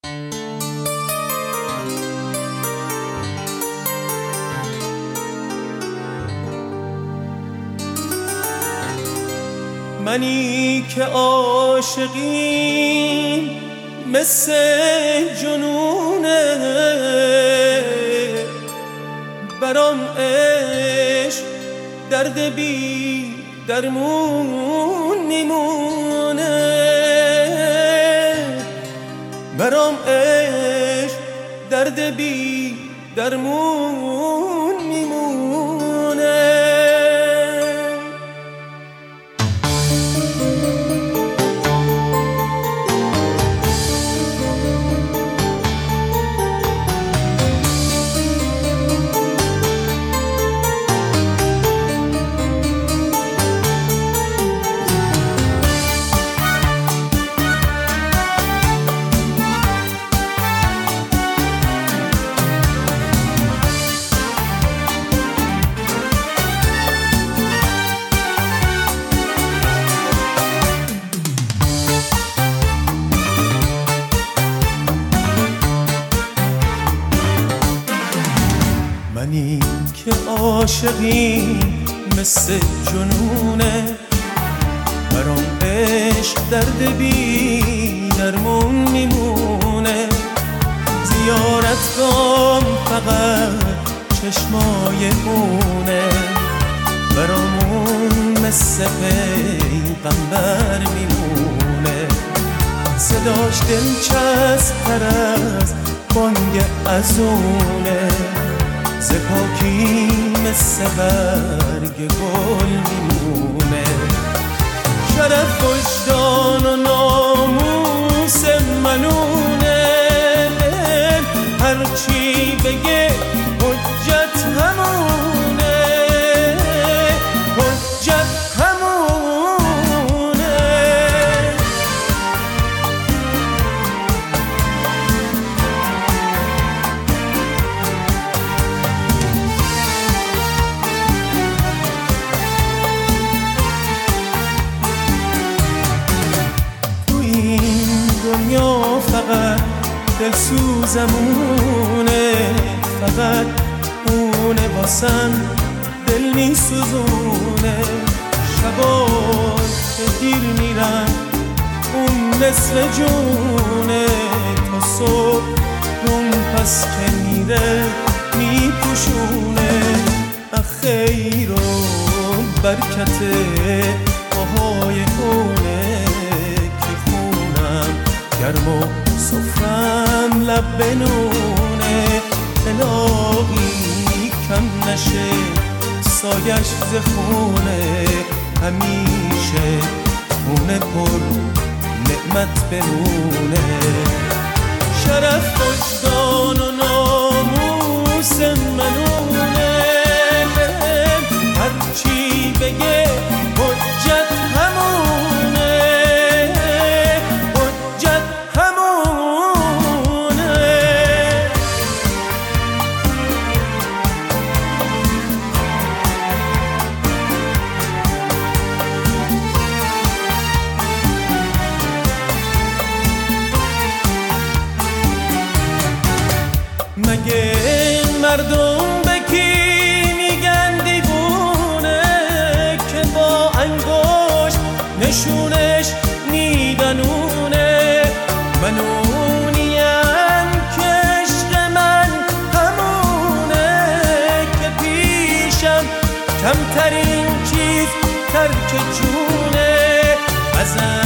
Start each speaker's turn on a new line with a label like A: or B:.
A: منی که عاشقیم مثل جنونه، برام عشق درد بی درمون میمونه، برام عشق درد بی درمون میمونه. منی که عاشقیم مثل جنونه، برام عشق درد بی درمون میمونه، زیارتگام فقط چشمای اونه، برامون مثل پیغمبر میمونه، صداش دلچسب‌تر از بانگ اذونه، ز پاکی مثل برگ گل میمونه، شرف وجدان و ناموس منونه، هرچی بگه حجت همونه، حجت همونه. دنیا فقط دلسوزمونه، فقط اونه واسم دل میسوزونه، شبا که دیر میرم اون نصف جونه، تا صبح اون پس که میره میپوشونه، خیر و برکت پاهای اونه، گرم و سفرم لب بنونه، الهی کم نشه سایش ز خونه، همیشه خونه پر نعمت بمونه، شرف وجدان و ناموس منونه، هرچی بگه حجت همونه، مگه مردم به کی میگن دیوونه، که با انگشت نشونش میدنونه، من اونیم که عشق من همونه، که پیشم کمترین چیز ترک جونه، ازم